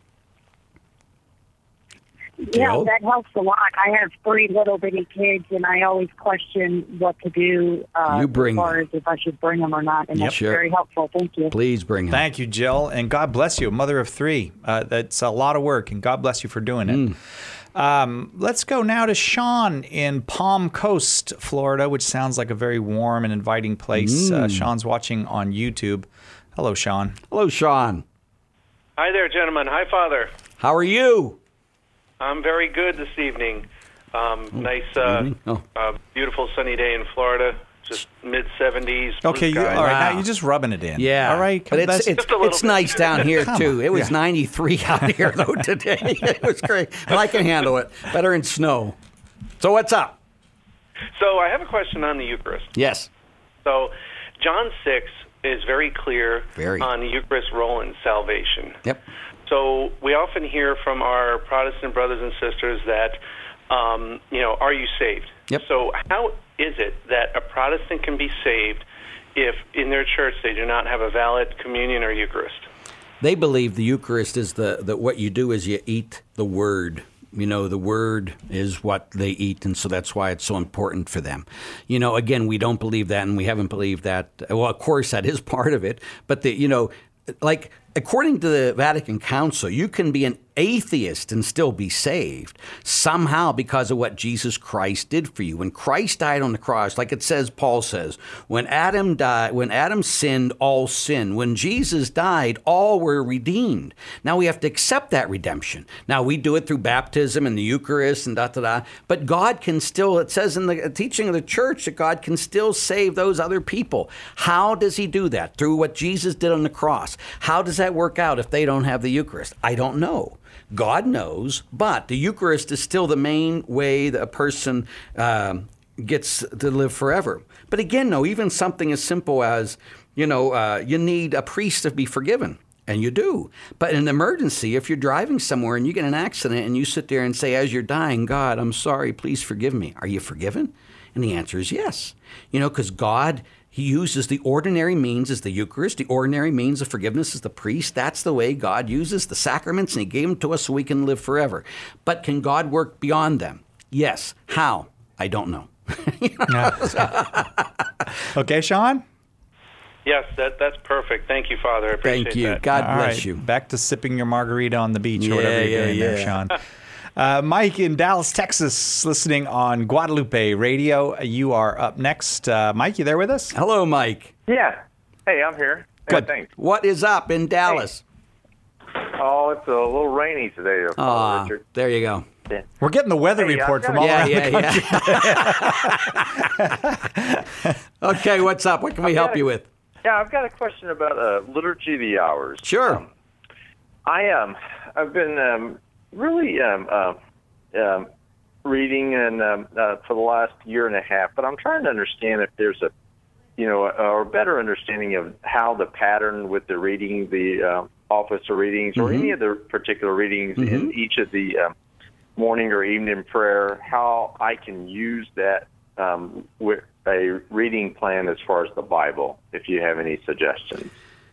Yeah, Jill? That helps a lot. I have three little bitty kids, and I always question what to do uh, you bring as far as if I should bring them or not. And yep. that's sure. very helpful. Thank you. Please bring them. Thank you, Jill. And God bless you, mother of three. Uh, that's a lot of work, and God bless you for doing it. Mm. Um, let's go now to Sean in Palm Coast, Florida, which sounds like a very warm and inviting place. Mm. Uh, Sean's watching on YouTube. Hello, Sean. Hello, Sean. Hi there, gentlemen. Hi, Father. How are you? I'm very good this evening. Um, oh, nice, uh, oh. uh, beautiful sunny day in Florida. Just mid seventies. Okay, you, all right. Wow. Now you're just rubbing it in. Yeah. All right. But it's it's, it's nice down here too. It was yeah. ninety-three out here though today. It was great, but I can handle it better in snow. So what's up? So I have a question on the Eucharist. Yes. So John six is very clear very. on the Eucharist role in salvation. Yep. So we often hear from our Protestant brothers and sisters that, um, you know, are you saved? Yep. So how is it that a Protestant can be saved if in their church they do not have a valid communion or Eucharist? They believe the Eucharist is the, the what you do is you eat the Word. You know, the Word is what they eat, and so that's why it's so important for them. You know, again, we don't believe that, and we haven't believed that. Well, of course, that is part of it, but the, you know, like according to the Vatican Council, you can be an atheist and still be saved somehow because of what Jesus Christ did for you. When Christ died on the cross, like it says, Paul says, when Adam died, when Adam sinned, all sinned. When Jesus died, all were redeemed. Now we have to accept that redemption. Now we do it through baptism and the Eucharist and da da da. But God can still, it says in the teaching of the church that God can still save those other people. How does he do that? Through what Jesus did on the cross. How does that work out if they don't have the Eucharist? I don't know. God knows, but the Eucharist is still the main way that a person um, gets to live forever. But again, no, even something as simple as, you know, uh, you need a priest to be forgiven, and you do. But in an emergency, if you're driving somewhere and you get in an accident and you sit there and say, as you're dying, God, I'm sorry, please forgive me. Are you forgiven? And the answer is yes. You know, because God, he uses the ordinary means as the Eucharist. The ordinary means of forgiveness is the priest. That's the way God uses the sacraments, and he gave them to us so we can live forever. But can God work beyond them? Yes. How? I don't know. Okay, Sean? Yes, that that's perfect. Thank you, Father. I appreciate Thank you. that. God All bless right. you. Back to sipping your margarita on the beach Yeah, or whatever you're yeah, doing yeah. there, Sean. Uh, Mike in Dallas, Texas, listening on Guadalupe Radio. You are up next. Uh, Mike, you there with us? Hello, Mike. Yeah. Hey, I'm here. Good. Hey, thanks. What is up in Dallas? Oh, it's a little rainy today, Ah, Richard. there you go. We're getting the weather Hey, report I've from got all a- around Yeah, the country. Okay, what's up? What can we I've help got you a- with? Yeah, I've got a question about uh, Liturgy of the Hours. Sure. Um, I um, I've been um, really um, uh, um, reading and um, uh, for the last year and a half, but I'm trying to understand if there's a, you know, a, or better understanding of how the pattern with the reading, the uh, office of readings, or Mhm. any of the particular readings Mhm. in each of the um, morning or evening prayer, how I can use that um, with a reading plan as far as the Bible, if you have any suggestions.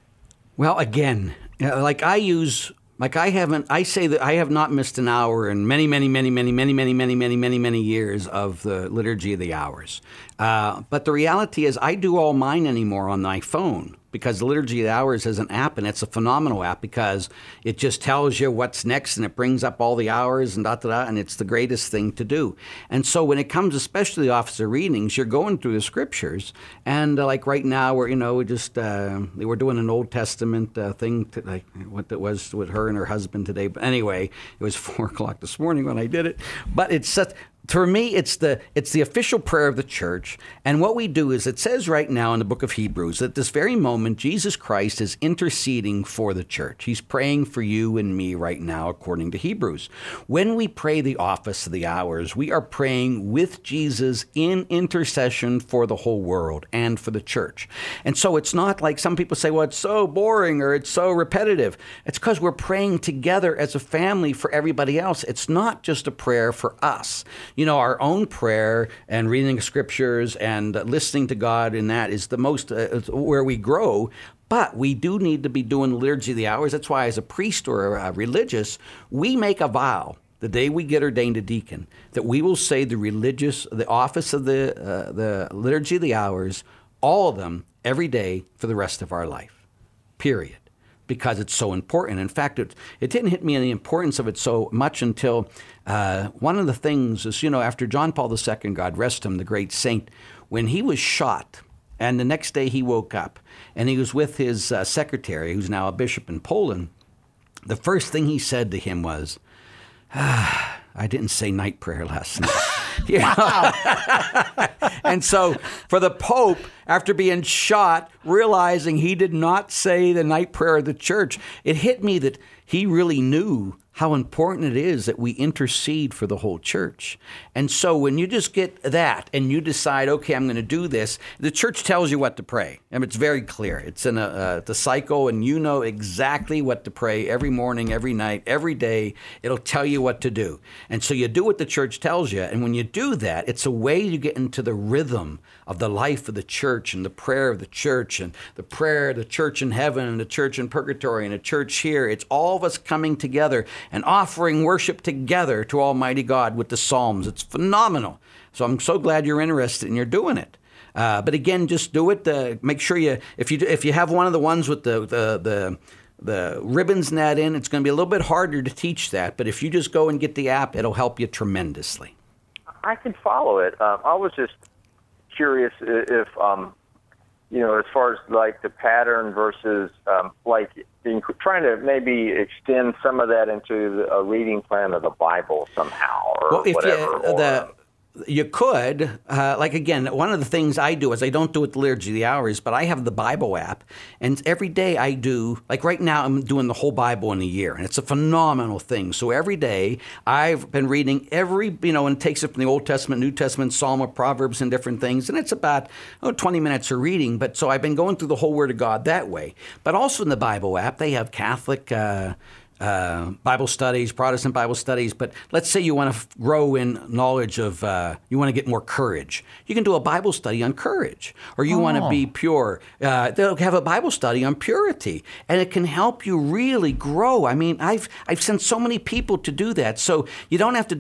Well, again, uh, like I use, like I haven't, I say that I have not missed an hour in many, many, many, many, many, many, many, many, many, many years of the Liturgy of the Hours. Uh, but the reality is I do all mine anymore on my phone, because the Liturgy of the Hours is an app, and it's a phenomenal app because it just tells you what's next, and it brings up all the hours and da da da, and it's the greatest thing to do. And so when it comes, especially the Office of Readings, you're going through the Scriptures, and uh, like right now, we're you know we just uh, we're doing an Old Testament uh, thing, to, like what that was with her and her husband today. But anyway, it was four o'clock this morning when I did it. But it's such. For me, it's the it's the official prayer of the church. And what we do is, it says right now in the book of Hebrews that this very moment, Jesus Christ is interceding for the church. He's praying for you and me right now, according to Hebrews. When we pray the Office of the Hours, we are praying with Jesus in intercession for the whole world and for the church. And so it's not like some people say, well, it's so boring or it's so repetitive. It's because we're praying together as a family for everybody else. It's not just a prayer for us. You know, our own prayer and reading the Scriptures and uh, listening to God in that is the most, uh, where we grow. But we do need to be doing Liturgy of the Hours. That's why as a priest or a religious, we make a vow the day we get ordained a deacon that we will say the religious, the office of the, uh, the Liturgy of the Hours, all of them, every day for the rest of our life, period. Because it's so important. In fact, it, it didn't hit me in the importance of it so much until uh, one of the things is, you know, after John Paul the Second, God rest him, the great saint, when he was shot, and the next day he woke up, and he was with his uh, secretary, who's now a bishop in Poland, the first thing he said to him was, ah, I didn't say night prayer last night. You know? And so for the Pope, after being shot, realizing he did not say the night prayer of the church, it hit me that he really knew how important it is that we intercede for the whole church. And so when you just get that and you decide, okay, I'm going to do this, the church tells you what to pray. And it's very clear. It's in a, uh, the cycle, and you know exactly what to pray every morning, every night, every day. It'll tell you what to do. And so you do what the church tells you. And when you do that, it's a way you get into the rhythm of the life of the church and the prayer of the church and the prayer of the church in heaven and the church in purgatory and the church here. It's all of us coming together and offering worship together to Almighty God with the Psalms. It's phenomenal. So I'm so glad you're interested and you're doing it. Uh, but again, just do it. Uh, make sure you, if you do, if you have one of the ones with the the the, the ribbons and that in, it's going to be a little bit harder to teach that. But if you just go and get the app, it'll help you tremendously. I can follow it. Um, I was just curious if, um, you know, as far as like the pattern versus um, like in trying to maybe extend some of that into the, a reading plan of the Bible somehow, or well, if whatever. You, or, the, you could, uh, like again, one of the things I do is I don't do it the Liturgy of the Hours, but I have the Bible app, and every day I do, like right now I'm doing the whole Bible in a year, and it's a phenomenal thing. So every day I've been reading every, you know, and it takes it from the Old Testament, New Testament, Psalm, of Proverbs, and different things, and it's about oh, twenty minutes of reading, but so I've been going through the whole Word of God that way. But also in the Bible app, they have Catholic uh Uh, Bible studies, Protestant Bible studies, but let's say you want to f- grow in knowledge of, uh, you want to get more courage. You can do a Bible study on courage. Or you oh. want to be pure. Uh, they'll have a Bible study on purity, and it can help you really grow. I mean, I've I've sent so many people to do that. So you don't have to do it.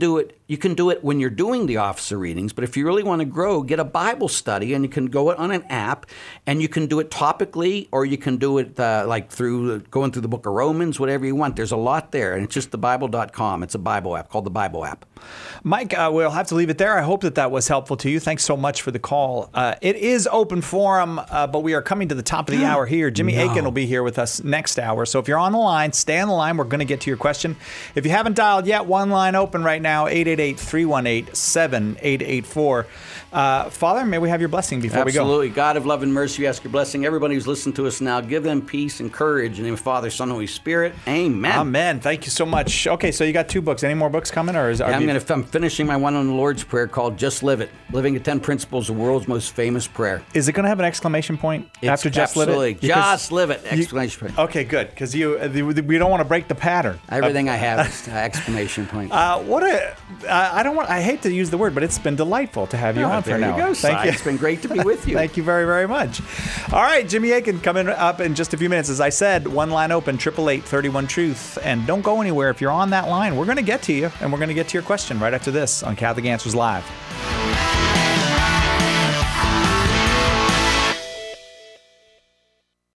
You can do it when you're doing the officer readings, but if you really want to grow, get a Bible study, and you can go on an app, and you can do it topically, or you can do it uh, like through going through the book of Romans, whatever you want. There's a lot there, and it's just the bible dot com. It's a Bible app called the Bible app. Mike, uh, we'll have to leave it there. I hope that that was helpful to you. Thanks so much for the call. Uh, it is open forum, uh, but we are coming to the top of the hour here. Jimmy no. Akin will be here with us next hour. So if you're on the line, stay on the line. We're going to get to your question. If you haven't dialed yet, one line open right now, eight eight eight, three one eight, seven eight eight four. Uh, Father, may we have your blessing before Absolutely. we go? Absolutely. God of love and mercy, we ask your blessing. Everybody who's listening to us now, give them peace and courage. In the name of Father, Son, and Holy Spirit. Amen. Amen. Thank you so much. Okay, so you got two books. Any more books coming? Or is yeah, I'm, gonna, I'm finishing my one on the Lord's Prayer called Just Live It. Living the ten Principles, the world's most famous prayer. Is it going to have an exclamation point it's after Just Live It? Absolutely. Just Live It. Exclamation point. Okay, good. Because you, we don't want to break the pattern. Everything I have is uh, exclamation point. Uh, what a, uh, I don't want, I hate to use the word, but it's been delightful to have you oh, on for now. There you go, Thank Si. you. It's been great to be with you. Thank you very, very much. All right, Jimmy Akin coming up in just a few minutes. As I said, one line open, eight eight eight, three one, truth. And don't go anywhere. If you're on that line, we're going to get to you, and we're going to get to your question right after this on Catholic Answers Live.